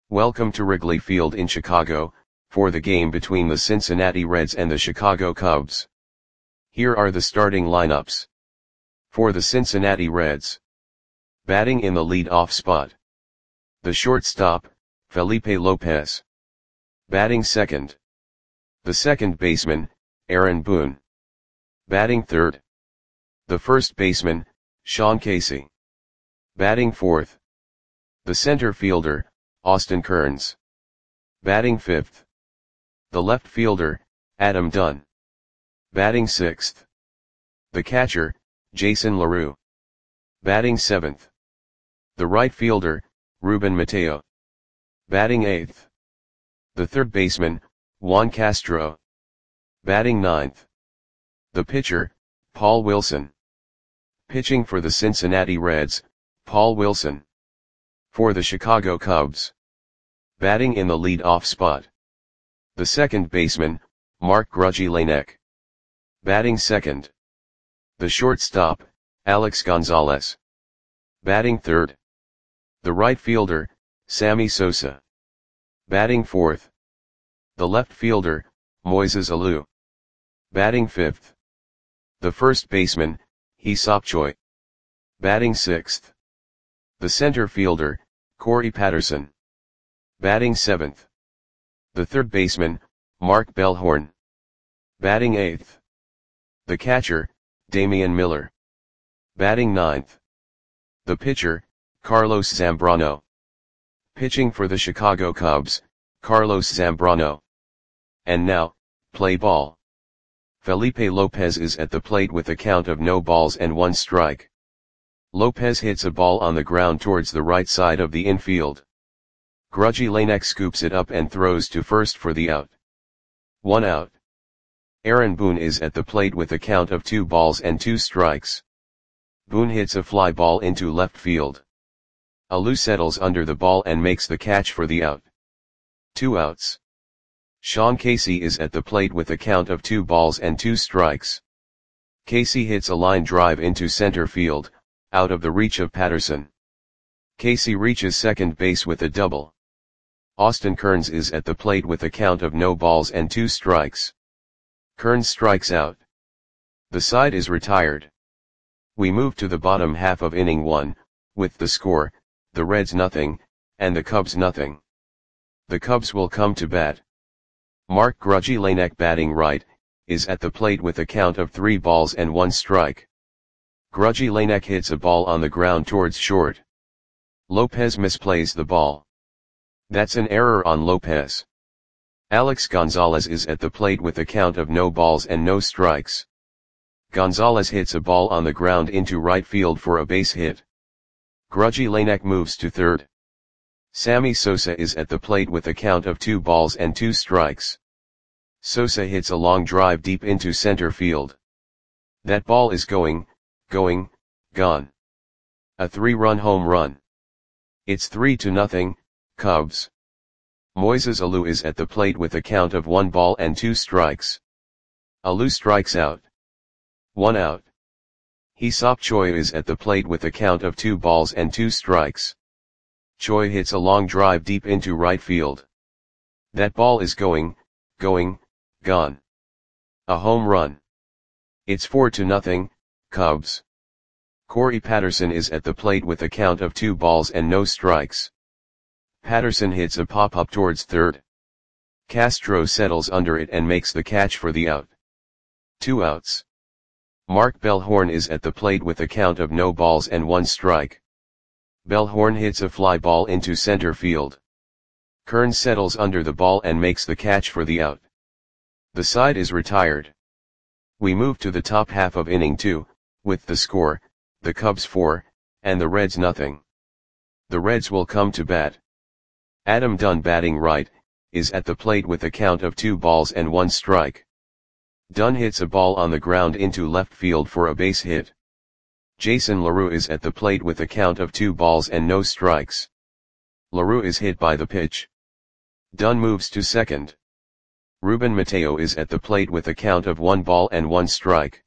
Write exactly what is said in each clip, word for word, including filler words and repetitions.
Welcome to Wrigley Field in Chicago, for the game between the Cincinnati Reds and the Chicago Cubs. Here are the starting lineups. For the Cincinnati Reds. Batting in the lead-off spot. The shortstop, Felipe Lopez. Batting second. The second baseman, Aaron Boone. Batting third. The first baseman, Sean Casey. Batting fourth. The center fielder, Austin Kearns. Batting fifth. The left fielder, Adam Dunn. Batting sixth. The catcher, Jason LaRue. Batting seventh. The right fielder, Ruben Mateo. Batting eighth. The third baseman, Juan Castro. Batting ninth. The pitcher, Paul Wilson. Pitching for the Cincinnati Reds, Paul Wilson. For the Chicago Cubs. Batting in the lead-off spot. The second baseman, Mark Grudzielanek. Batting second. The shortstop, Alex Gonzalez. Batting third. The right fielder, Sammy Sosa. Batting fourth. The left fielder, Moises Alou. Batting fifth. The first baseman, Hee-Seop Choi. Batting sixth. The center fielder, Corey Patterson. Batting seventh. The third baseman, Mark Bellhorn. Batting eighth. The catcher, Damian Miller. Batting ninth. The pitcher, Carlos Zambrano. Pitching for the Chicago Cubs, Carlos Zambrano. And now, play ball. Felipe Lopez is at the plate with a count of no balls and one strike. Lopez hits a ball on the ground towards the right side of the infield. Grudzielanek scoops it up and throws to first for the out. One out. Aaron Boone is at the plate with a count of two balls and two strikes. Boone hits a fly ball into left field. Alou settles under the ball and makes the catch for the out. Two outs. Sean Casey is at the plate with a count of two balls and two strikes. Casey hits a line drive into center field, out of the reach of Patterson. Casey reaches second base with a double. Austin Kearns is at the plate with a count of no balls and two strikes. Kearns strikes out. The side is retired. We move to the bottom half of inning one, with the score, the Reds nothing, and the Cubs nothing. The Cubs will come to bat. Mark Grudzielanek, batting right, is at the plate with a count of three balls and one strike. Grudzielanek hits a ball on the ground towards short. Lopez misplays the ball. That's an error on Lopez. Alex Gonzalez is at the plate with a count of no balls and no strikes. Gonzalez hits a ball on the ground into right field for a base hit. Grudzielanek moves to third. Sammy Sosa is at the plate with a count of two balls and two strikes. Sosa hits a long drive deep into center field. That ball is going, going, gone. A three-run home run. It's three to nothing, Cubs. Moises Alou is at the plate with a count of one ball and two strikes. Alou strikes out. One out. Hee-Seop Choi is at the plate with a count of two balls and two strikes. Choi hits a long drive deep into right field. That ball is going, going, gone. A home run. It's four to nothing, Cubs. Corey Patterson is at the plate with a count of two balls and no strikes. Patterson hits a pop-up towards third. Castro settles under it and makes the catch for the out. Two outs. Mark Bellhorn is at the plate with a count of no balls and one strike. Bellhorn hits a fly ball into center field. Kearns settles under the ball and makes the catch for the out. The side is retired. We move to the top half of inning two, with the score, the Cubs four, and the Reds nothing. The Reds will come to bat. Adam Dunn, batting right, is at the plate with a count of two balls and one strike. Dunn hits a ball on the ground into left field for a base hit. Jason LaRue is at the plate with a count of two balls and no strikes. LaRue is hit by the pitch. Dunn moves to second. Ruben Mateo is at the plate with a count of one ball and one strike.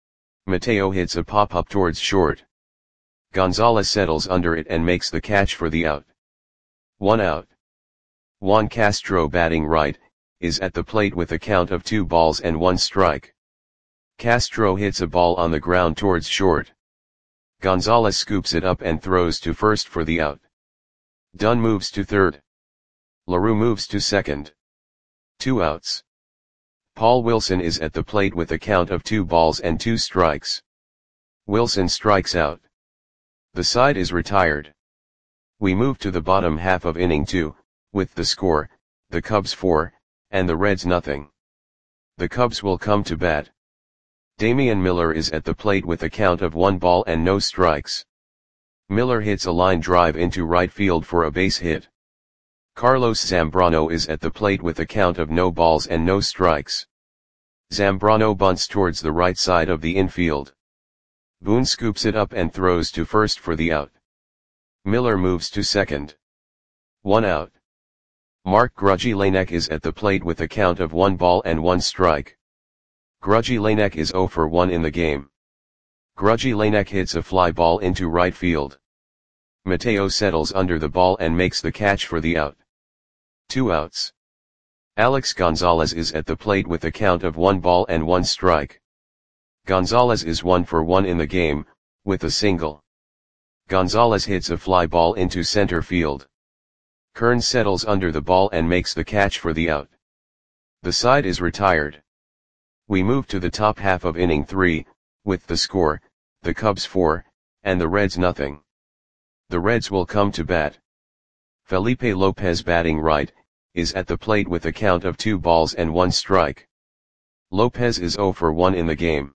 Mateo hits a pop-up towards short. Gonzalez settles under it and makes the catch for the out. One out. Juan Castro batting right, is at the plate with a count of two balls and one strike. Castro hits a ball on the ground towards short. Gonzalez scoops it up and throws to first for the out. Dunn moves to third. LaRue moves to second. Two outs. Paul Wilson is at the plate with a count of two balls and two strikes. Wilson strikes out. The side is retired. We move to the bottom half of inning two, with the score, the Cubs four, and the Reds nothing. The Cubs will come to bat. Damian Miller is at the plate with a count of one ball and no strikes. Miller hits a line drive into right field for a base hit. Carlos Zambrano is at the plate with a count of no balls and no strikes. Zambrano bunts towards the right side of the infield. Boone scoops it up and throws to first for the out. Miller moves to second. One out. Mark Grudzielanek is at the plate with a count of one ball and one strike. Grudzielanek is zero for one in the game. Grudzielanek hits a fly ball into right field. Mateo settles under the ball and makes the catch for the out. Two outs. Alex Gonzalez is at the plate with a count of one ball and one strike. Gonzalez is one for one in the game, with a single. Gonzalez hits a fly ball into center field. Kearns settles under the ball and makes the catch for the out. The side is retired. We move to the top half of inning three, with the score, the Cubs four, and the Reds nothing. The Reds will come to bat. Felipe Lopez batting right, is at the plate with a count of two balls and one strike. Lopez is zero for one in the game.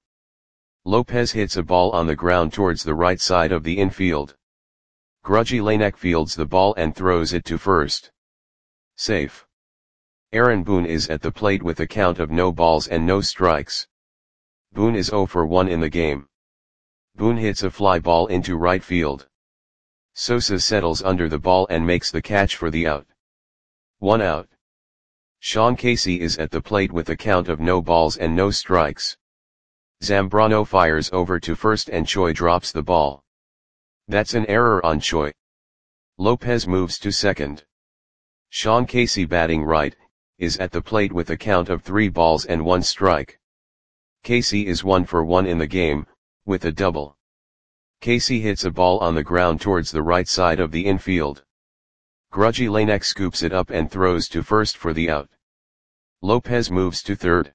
Lopez hits a ball on the ground towards the right side of the infield. Grudzielanek fields the ball and throws it to first. Safe. Aaron Boone is at the plate with a count of no balls and no strikes. Boone is zero for one in the game. Boone hits a fly ball into right field. Sosa settles under the ball and makes the catch for the out. One out. Sean Casey is at the plate with a count of no balls and no strikes. Zambrano fires over to first and Choi drops the ball. That's an error on Choi. Lopez moves to second. Sean Casey batting right, is at the plate with a count of three balls and one strike. Casey is one for one in the game, with a double. Casey hits a ball on the ground towards the right side of the infield. Grudzielanek scoops it up and throws to first for the out. Lopez moves to third.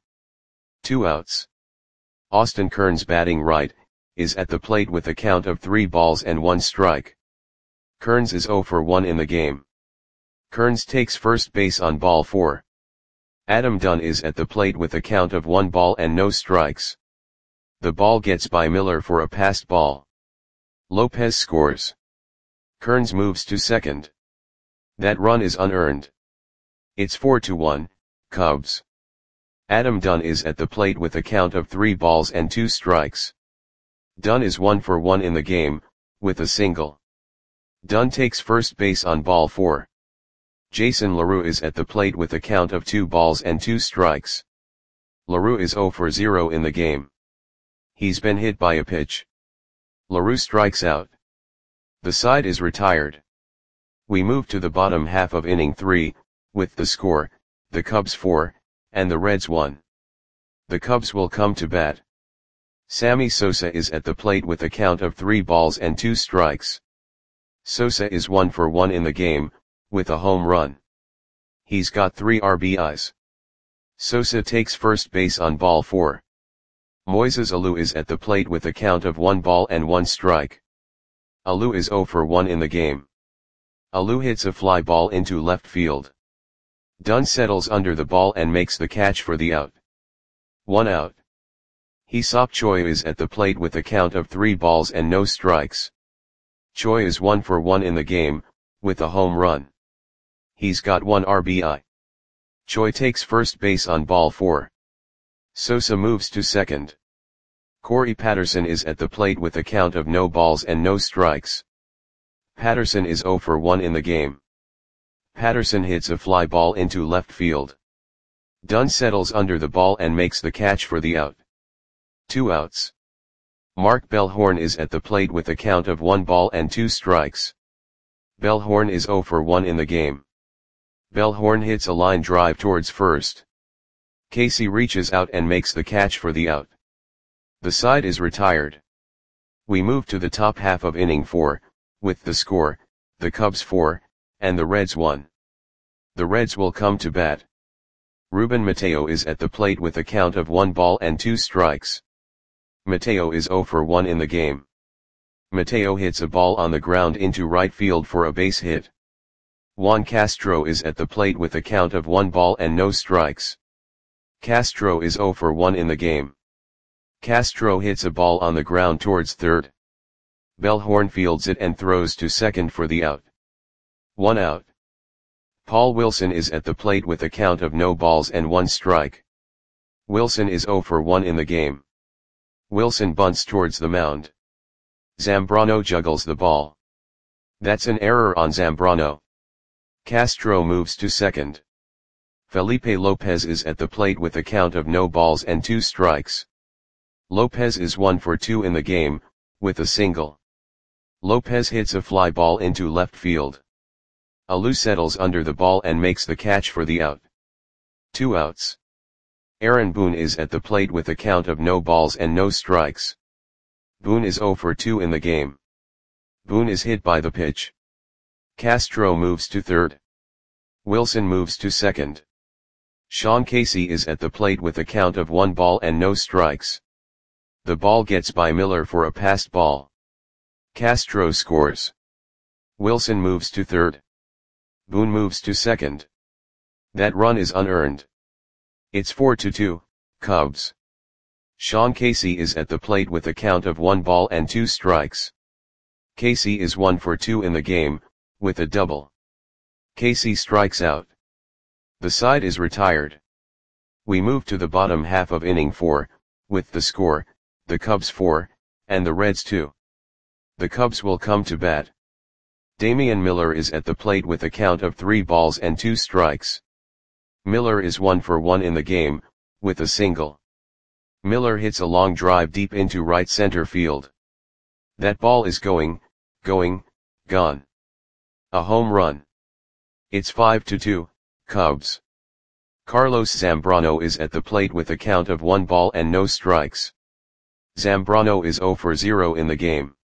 Two outs. Austin Kearns batting right, is at the plate with a count of three balls and one strike. Kearns is zero for one in the game. Kearns takes first base on ball four. Adam Dunn is at the plate with a count of one ball and no strikes. The ball gets by Miller for a passed ball. Lopez scores. Kearns moves to second. That run is unearned. It's four to one, Cubs. Adam Dunn is at the plate with a count of three balls and two strikes. Dunn is one for one in the game, with a single. Dunn takes first base on ball four. Jason LaRue is at the plate with a count of two balls and two strikes. LaRue is zero for zero in the game. He's been hit by a pitch. LaRue strikes out. The side is retired. We move to the bottom half of inning three, with the score, the Cubs four, and the Reds one. The Cubs will come to bat. Sammy Sosa is at the plate with a count of three balls and two strikes. Sosa is one for one in the game, with a home run. He's got three R B Is. Sosa takes first base on ball four. Moises Alou is at the plate with a count of one ball and one strike. Alou is zero for one in the game. Alou hits a fly ball into left field. Dunn settles under the ball and makes the catch for the out. One out. Hee-Seop Choi is at the plate with a count of three balls and no strikes. Choi is one for one in the game, with a home run. He's got one R B I. Choi takes first base on ball four. Sosa moves to second. Corey Patterson is at the plate with a count of no balls and no strikes. Patterson is zero for one in the game. Patterson hits a fly ball into left field. Dunn settles under the ball and makes the catch for the out. Two outs. Mark Bellhorn is at the plate with a count of one ball and two strikes. Bellhorn is zero for one in the game. Bellhorn hits a line drive towards first. Casey reaches out and makes the catch for the out. The side is retired. We move to the top half of inning four, with the score, the Cubs four, and the Reds one. The Reds will come to bat. Ruben Mateo is at the plate with a count of one ball and two strikes. Mateo is oh for one in the game. Mateo hits a ball on the ground into right field for a base hit. Juan Castro is at the plate with a count of one ball and no strikes. Castro is oh for one in the game. Castro hits a ball on the ground towards third. Bellhorn fields it and throws to second for the out. One out. Paul Wilson is at the plate with a count of no balls and one strike. Wilson is oh for one in the game. Wilson bunts towards the mound. Zambrano juggles the ball. That's an error on Zambrano. Castro moves to second. Felipe Lopez is at the plate with a count of no balls and two strikes. Lopez is one for two in the game, with a single. Lopez hits a fly ball into left field. Alou settles under the ball and makes the catch for the out. Two outs. Aaron Boone is at the plate with a count of no balls and no strikes. Boone is oh for two in the game. Boone is hit by the pitch. Castro moves to third. Wilson moves to second. Sean Casey is at the plate with a count of one ball and no strikes. The ball gets by Miller for a passed ball. Castro scores. Wilson moves to third. Boone moves to second. That run is unearned. It's four to two, Cubs. Sean Casey is at the plate with a count of one ball and two strikes. Casey is one for two in the game, with a double. Casey strikes out. The side is retired. We move to the bottom half of inning four, with the score, the Cubs four, and the Reds two. The Cubs will come to bat. Damian Miller is at the plate with a count of three balls and two strikes. Miller is one for one in the game, with a single. Miller hits a long drive deep into right center field. That ball is going, going, gone. A home run. It's five to two, Cubs. Carlos Zambrano is at the plate with a count of one ball and no strikes. Zambrano is oh for zero in the game.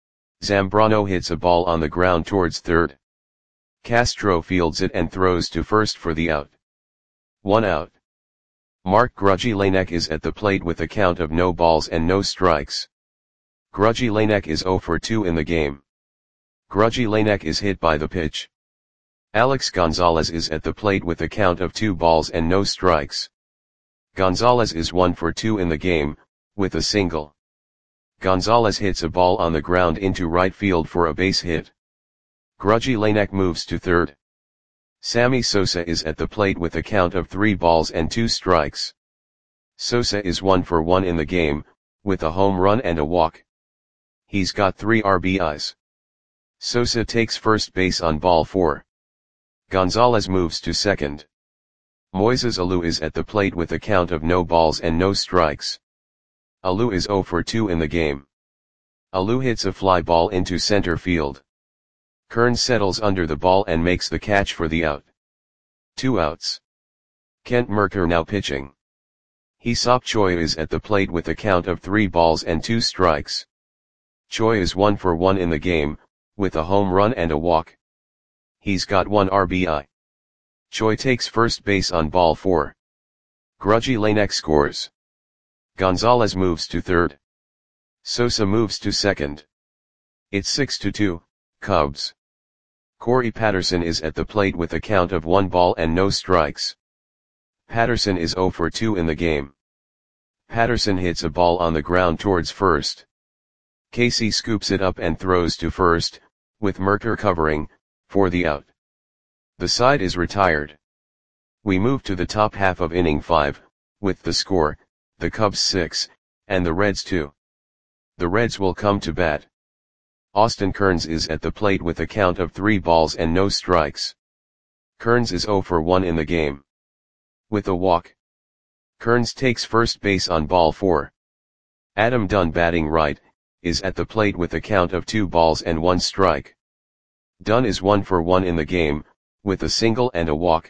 Zambrano hits a ball on the ground towards third. Castro fields it and throws to first for the out. One out. Mark Grudzielanek is at the plate with a count of no balls and no strikes. Grudzielanek is oh for two in the game. Grudzielanek is hit by the pitch. Alex Gonzalez is at the plate with a count of two balls and no strikes. Gonzalez is one for two in the game, with a single. Gonzalez hits a ball on the ground into right field for a base hit. Grudzielanek moves to third. Sammy Sosa is at the plate with a count of three balls and two strikes. Sosa is one for one in the game, with a home run and a walk. He's got three R B Is. Sosa takes first base on ball four. Gonzalez moves to second. Moises Alou is at the plate with a count of no balls and no strikes. Alou is oh for two in the game. Alou hits a fly ball into center field. Kern settles under the ball and makes the catch for the out. Two outs. Kent Mercker now pitching. Hee-Seop Choi is at the plate with a count of three balls and two strikes. Choi is one for one in the game, with a home run and a walk. He's got one R B I. Choi takes first base on ball four. Grudzielanek scores. Gonzalez moves to third. Sosa moves to second. It's six to two, Cubs. Corey Patterson is at the plate with a count of one ball and no strikes. Patterson is oh for two in the game. Patterson hits a ball on the ground towards first. Casey scoops it up and throws to first, with Mercker covering, for the out. The side is retired. We move to the top half of inning five, with the score, the Cubs six, and the Reds two. The Reds will come to bat. Austin Kearns is at the plate with a count of three balls and no strikes. Kearns is oh for one in the game. With a walk. Kearns takes first base on ball four. Adam Dunn, batting right, is at the plate with a count of two balls and one strike. Dunn is one for one in the game, with a single and a walk.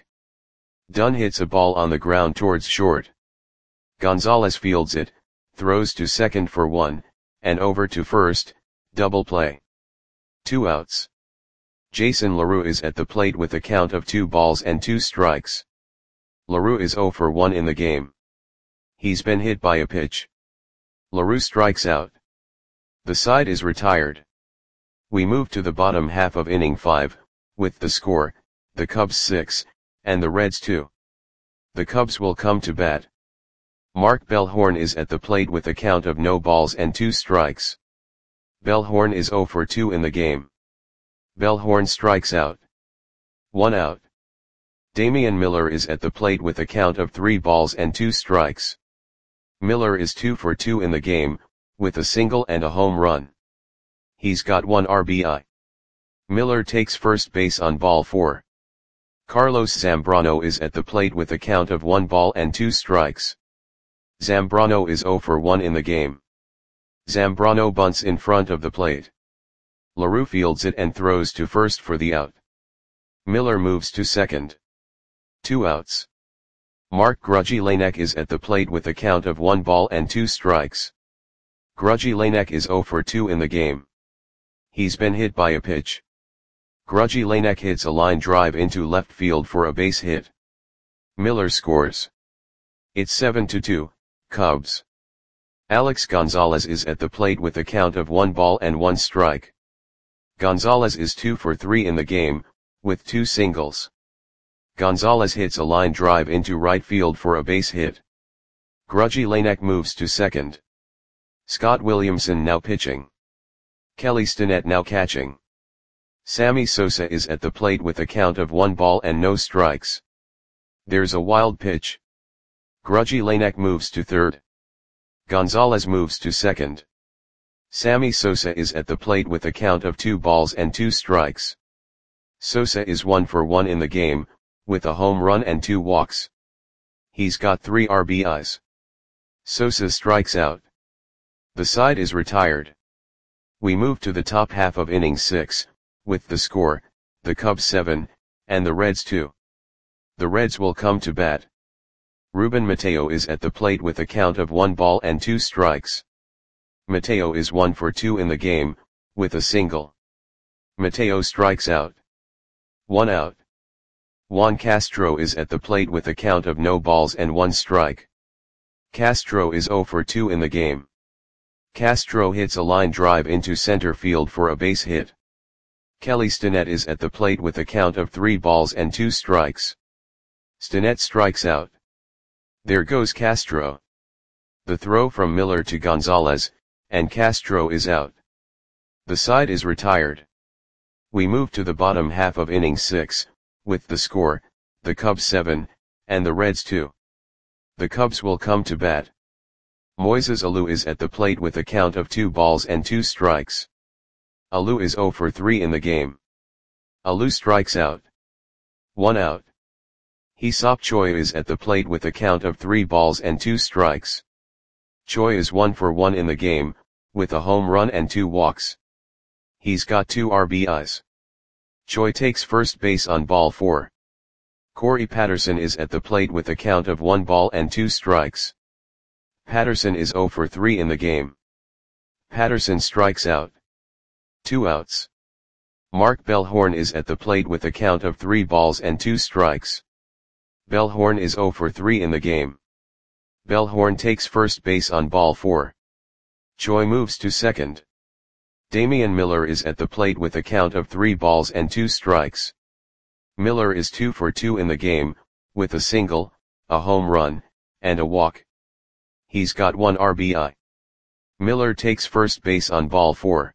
Dunn hits a ball on the ground towards short. Gonzalez fields it, throws to second for one, and over to first, double play. Two outs. Jason LaRue is at the plate with a count of two balls and two strikes. LaRue is oh for one in the game. He's been hit by a pitch. LaRue strikes out. The side is retired. We move to the bottom half of inning five, with the score, the Cubs six, and the Reds two. The Cubs will come to bat. Mark Bellhorn is at the plate with a count of no balls and two strikes. Bellhorn is oh for two in the game. Bellhorn strikes out. One out. Damian Miller is at the plate with a count of three balls and two strikes. Miller is two for two in the game, with a single and a home run. He's got one R B I. Miller takes first base on ball four. Carlos Zambrano is at the plate with a count of one ball and two strikes. Zambrano is oh for one in the game. Zambrano bunts in front of the plate. LaRue fields it and throws to first for the out. Miller moves to second. Two outs. Mark Grudzielanek is at the plate with a count of one ball and two strikes. Grudzielanek is oh for two in the game. He's been hit by a pitch. Grudzielanek hits a line drive into left field for a base hit. Miller scores. It's seven to two, Cubs. Alex Gonzalez is at the plate with a count of one ball and one strike. Gonzalez is two for three in the game, with two singles. Gonzalez hits a line drive into right field for a base hit. Grudzielanek moves to second. Scott Williamson now pitching. Kelly Stinnett now catching. Sammy Sosa is at the plate with a count of one ball and no strikes. There's a wild pitch. Grudzielanek moves to third. Gonzalez moves to second. Sammy Sosa is at the plate with a count of two balls and two strikes. Sosa is one for one in the game, with a home run and two walks. He's got three R B Is. Sosa strikes out. The side is retired. We move to the top half of inning six, with the score, the Cubs seven, and the Reds two. The Reds will come to bat. Ruben Mateo is at the plate with a count of one ball and two strikes. Mateo is one for two in the game, with a single. Mateo strikes out. One out. Juan Castro is at the plate with a count of no balls and one strike. Castro is oh for two in the game. Castro hits a line drive into center field for a base hit. Kelly Stinnett is at the plate with a count of three balls and two strikes. Stinnett strikes out. There goes Castro. The throw from Miller to Gonzalez, and Castro is out. The side is retired. We move to the bottom half of inning six, with the score, the Cubs seven, and the Reds two. The Cubs will come to bat. Moises Alou is at the plate with a count of two balls and two strikes. Alou is oh for three in the game. Alou strikes out. One out. Hee-Seop Choi is at the plate with a count of three balls and two strikes. Choi is one for one in the game, with a home run and two walks. He's got two R B Is. Choi takes first base on ball four. Corey Patterson is at the plate with a count of one ball and two strikes. Patterson is oh for three in the game. Patterson strikes out. Two outs. Mark Bellhorn is at the plate with a count of three balls and two strikes. Bellhorn is oh for three in the game. Bellhorn takes first base on ball four. Choi moves to second. Damian Miller is at the plate with a count of three balls and two strikes. Miller is two for two in the game, with a single, a home run, and a walk. He's got one R B I. Miller takes first base on ball four.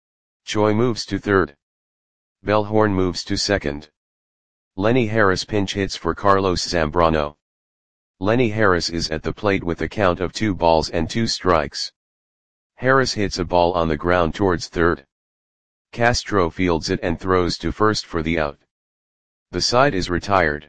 Choi moves to third. Bellhorn moves to second. Lenny Harris pinch hits for Carlos Zambrano. Lenny Harris is at the plate with a count of two balls and two strikes. Harris hits a ball on the ground towards third. Castro fields it and throws to first for the out. The side is retired.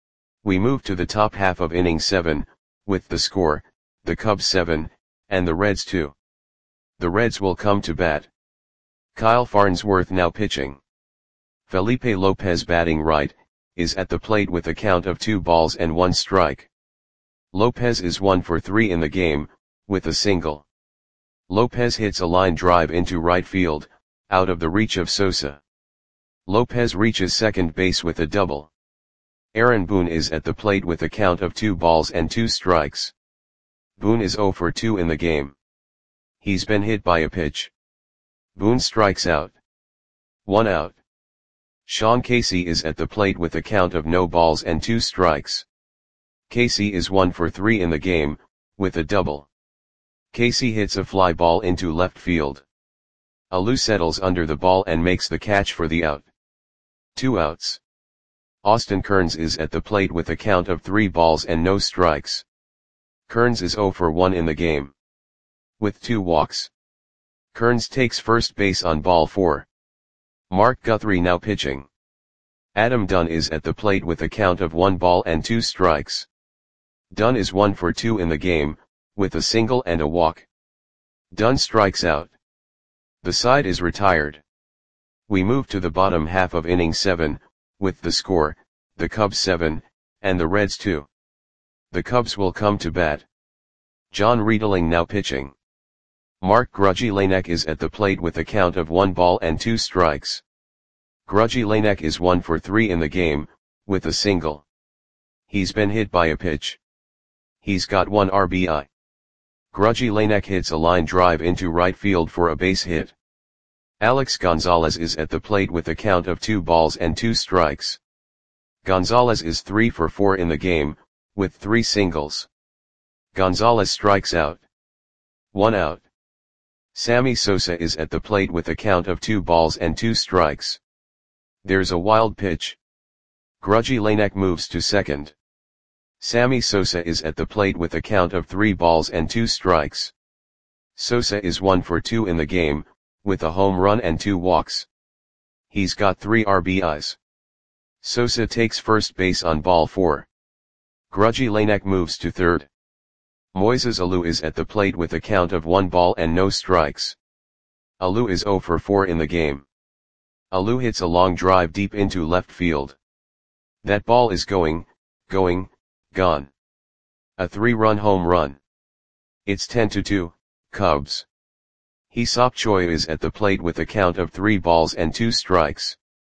We move to the top half of inning seven, with the score, the Cubs seven, and the Reds two. The Reds will come to bat. Kyle Farnsworth now pitching. Felipe Lopez batting right, is at the plate with a count of two balls and one strike. Lopez is one for three in the game, with a single. Lopez hits a line drive into right field, out of the reach of Sosa. Lopez reaches second base with a double. Aaron Boone is at the plate with a count of two balls and two strikes. Boone is zero for two in the game. He's been hit by a pitch. Boone strikes out. One out. Sean Casey is at the plate with a count of no balls and two strikes. Casey is one for three in the game, with a double. Casey hits a fly ball into left field. Alou settles under the ball and makes the catch for the out. Two outs. Austin Kearns is at the plate with a count of three balls and no strikes. Kearns is zero for one in the game. With two walks. Kearns takes first base on ball four. Mark Guthrie now pitching. Adam Dunn is at the plate with a count of one ball and two strikes. Dunn is one for two in the game, with a single and a walk. Dunn strikes out. The side is retired. We move to the bottom half of inning seven, with the score, the Cubs seven, and the Reds two. The Cubs will come to bat. John Riedling now pitching. Mark Grudzielanek is at the plate with a count of one ball and two strikes. Grudzielanek is one for three in the game, with a single. He's been hit by a pitch. He's got one R B I. Grudzielanek hits a line drive into right field for a base hit. Alex Gonzalez is at the plate with a count of two balls and two strikes. Gonzalez is three for four in the game, with three singles. Gonzalez strikes out. One out. Sammy Sosa is at the plate with a count of two balls and two strikes. There's a wild pitch. Grudzielanek moves to second. Sammy Sosa is at the plate with a count of three balls and two strikes. Sosa is one for two in the game, with a home run and two walks. He's got three R B Is. Sosa takes first base on ball four. Grudzielanek moves to third. Moises Alou is at the plate with a count of one ball and no strikes. Alou is zero for four in the game. Alou hits a long drive deep into left field. That ball is going, going, gone. A three-run home run. It's ten to two, Cubs. Hee-Seop Choi is at the plate with a count of three balls and two strikes.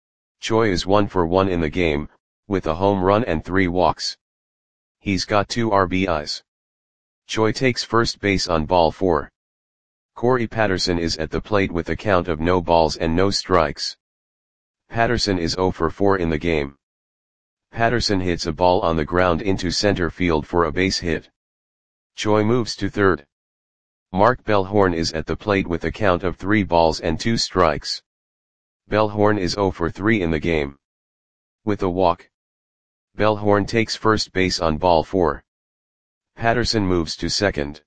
Choi is one for one in the game, with a home run and three walks. He's got two R B Is. Choi takes first base on ball four. Corey Patterson is at the plate with a count of no balls and no strikes. Patterson is zero for four in the game. Patterson hits a ball on the ground into center field for a base hit. Choi moves to third. Mark Bellhorn is at the plate with a count of three balls and two strikes. Bellhorn is zero for three in the game. With a walk. Bellhorn takes first base on ball four. Patterson moves to second.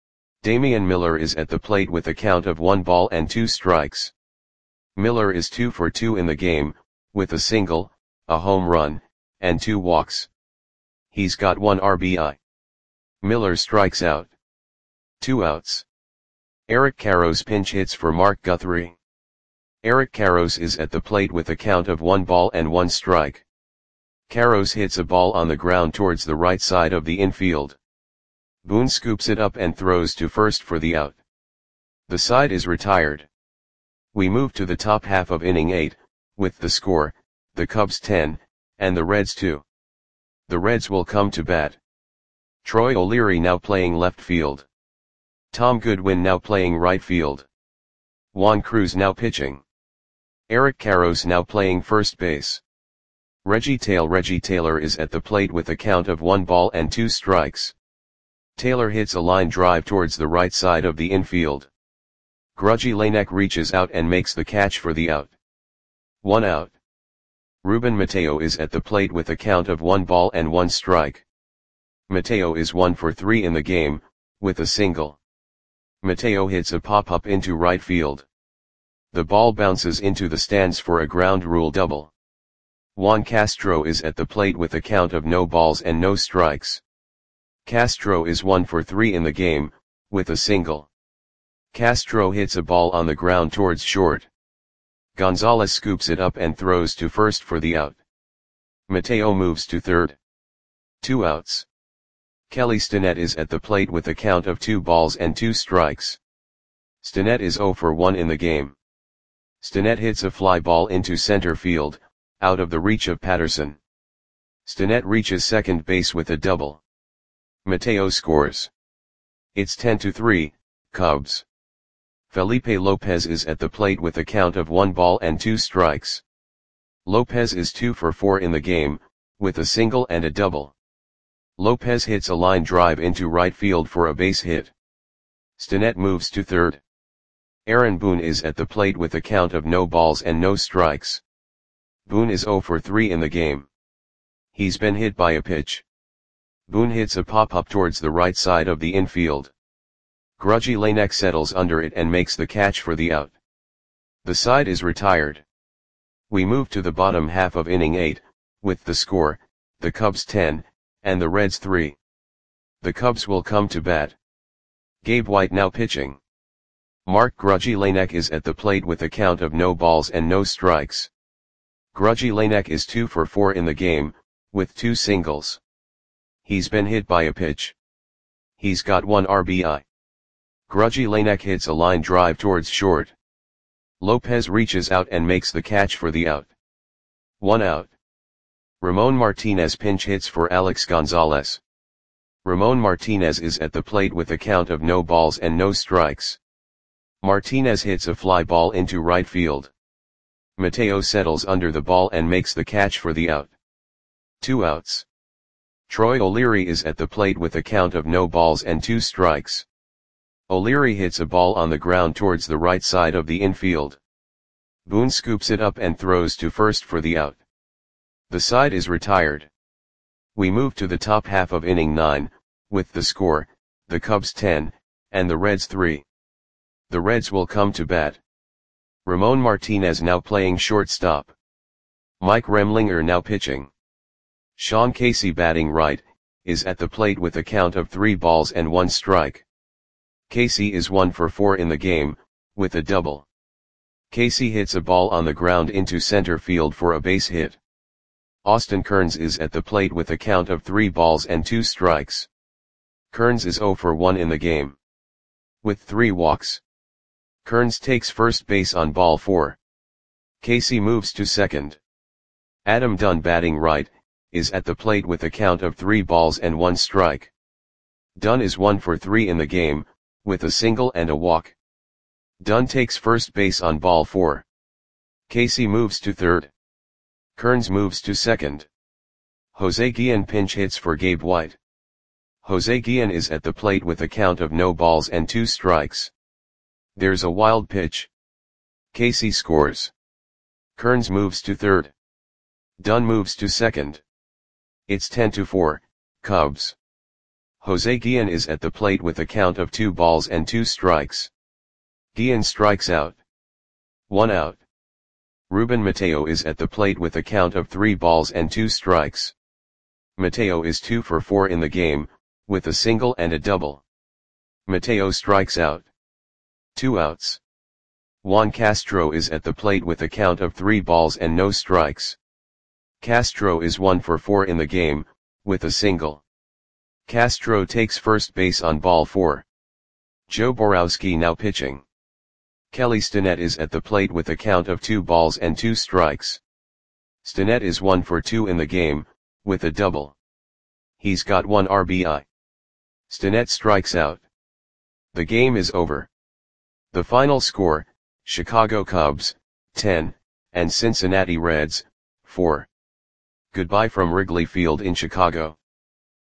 Damian Miller is at the plate with a count of one ball and two strikes. Miller is two for two in the game, with a single, a home run, and two walks. He's got one R B I. Miller strikes out. Two outs. Eric Karros pinch hits for Mark Guthrie. Eric Karros is at the plate with a count of one ball and one strike. Karros hits a ball on the ground towards the right side of the infield. Boone scoops it up and throws to first for the out. The side is retired. We move to the top half of inning eight, with the score, the Cubs ten, and the Reds two. The Reds will come to bat. Troy O'Leary now playing left field. Tom Goodwin now playing right field. Juan Cruz now pitching. Eric Karros now playing first base. Reggie Taylor Reggie Taylor is at the plate with a count of one ball and two strikes. Taylor hits a line drive towards the right side of the infield. Grudzielanek reaches out and makes the catch for the out. One out. Ruben Mateo is at the plate with a count of one ball and one strike. Mateo is one for three in the game, with a single. Mateo hits a pop-up into right field. The ball bounces into the stands for a ground rule double. Juan Castro is at the plate with a count of no balls and no strikes. Castro is one for three in the game, with a single. Castro hits a ball on the ground towards short. Gonzalez scoops it up and throws to first for the out. Mateo moves to third. Two outs. Kelly Stinnett is at the plate with a count of two balls and two strikes. Stinnett is oh for one in the game. Stinnett hits a fly ball into center field, out of the reach of Patterson. Stinnett reaches second base with a double. Mateo scores. It's ten to three, Cubs. Felipe Lopez is at the plate with a count of one ball and two strikes. Lopez is two for four in the game, with a single and a double. Lopez hits a line drive into right field for a base hit. Stinnett moves to third. Aaron Boone is at the plate with a count of no balls and no strikes. Boone is oh for three in the game. He's been hit by a pitch. Boone hits a pop-up towards the right side of the infield. Grudgy Lanek settles under it and makes the catch for the out. The side is retired. We move to the bottom half of inning eight, with the score, the Cubs ten, and the Reds three. The Cubs will come to bat. Gabe White now pitching. Mark Grudgy Lanek is at the plate with a count of no balls and no strikes. Grudgy Lanek is two for four in the game, with two singles. He's been hit by a pitch. He's got one R B I. Grudgy Lanek hits a line drive towards short. Lopez reaches out and makes the catch for the out. One out. Ramon Martinez pinch hits for Alex Gonzalez. Ramon Martinez is at the plate with a count of no balls and no strikes. Martinez hits a fly ball into right field. Mateo settles under the ball and makes the catch for the out. Two outs. Troy O'Leary is at the plate with a count of no balls and two strikes. O'Leary hits a ball on the ground towards the right side of the infield. Boone scoops it up and throws to first for the out. The side is retired. We move to the top half of inning nine, with the score, the Cubs ten, and the Reds three. The Reds will come to bat. Ramon Martinez now playing shortstop. Mike Remlinger now pitching. Sean Casey batting right, is at the plate with a count of three balls and one strike. Casey is one for four in the game, with a double. Casey hits a ball on the ground into center field for a base hit. Austin Kearns is at the plate with a count of three balls and two strikes. Kearns is oh for one in the game. With three walks. Kearns takes first base on ball four. Casey moves to second. Adam Dunn batting right, is at the plate with a count of three balls and one strike. Dunn is one for three in the game, with a single and a walk. Dunn takes first base on ball four. Casey moves to third. Kearns moves to second. Jose Guillen pinch hits for Gabe White. Jose Guillen is at the plate with a count of no balls and two strikes. There's a wild pitch. Casey scores. Kearns moves to third. Dunn moves to second. It's ten to four, Cubs. Jose Guillen is at the plate with a count of two balls and two strikes. Guillen strikes out. One out. Ruben Mateo is at the plate with a count of three balls and two strikes. Mateo is two for four in the game, with a single and a double. Mateo strikes out. Two outs. Juan Castro is at the plate with a count of three balls and no strikes. Castro is one for four in the game, with a single. Castro takes first base on ball four. Joe Borowski now pitching. Kelly Stinnett is at the plate with a count of two balls and two strikes. Stinnett is one for two in the game, with a double. He's got one R B I. Stinnett strikes out. The game is over. The final score, Chicago Cubs, ten, and Cincinnati Reds, four. Goodbye from Wrigley Field in Chicago.